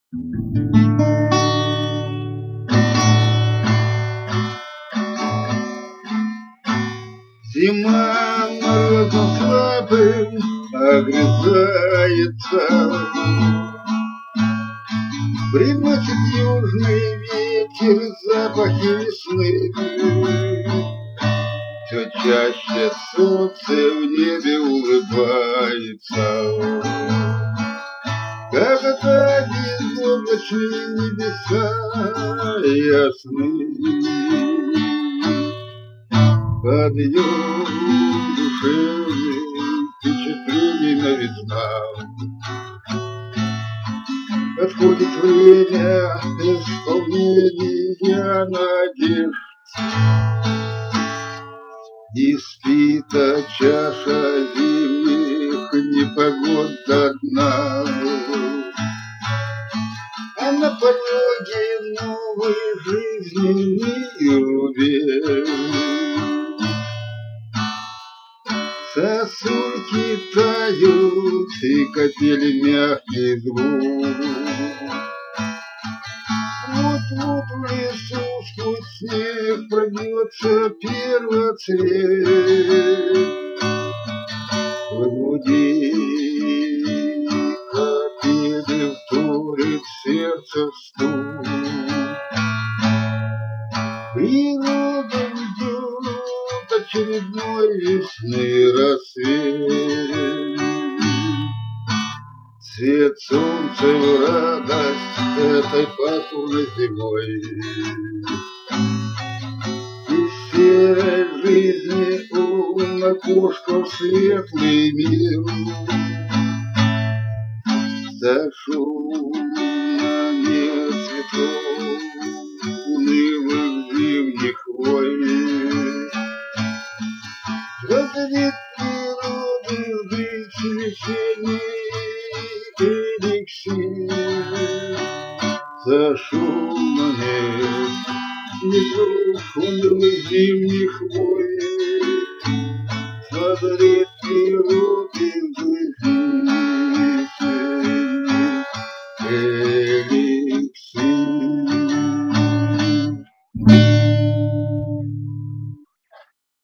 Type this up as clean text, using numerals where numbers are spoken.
Зима морозом слабым огрызается, приносит южный ветер запахи весны. Все чаще солнце в небе улыбается, когда безоблачные небеса ясны. Подъем душевных впечатлений новизна. Подходит время исполнения надежд, испита чаша зимних непогод до дна, а на пороге новой жизненный рубеж. Сосульки тают, и капели мягкий звук. Вот-вот в лесу сквозь снег пробьется первоцвет. В груди капели вторит сердце стук. Природа ждет очередной весны рассвет. Свет солнца в радость этой пасмурной зимой. Из серой жизни он окошком светлый мир. За шумами цветов унылых зимних войн. Разлит природы жить весенний эликсир. За шумами цветов унылых зимних войн. Разлит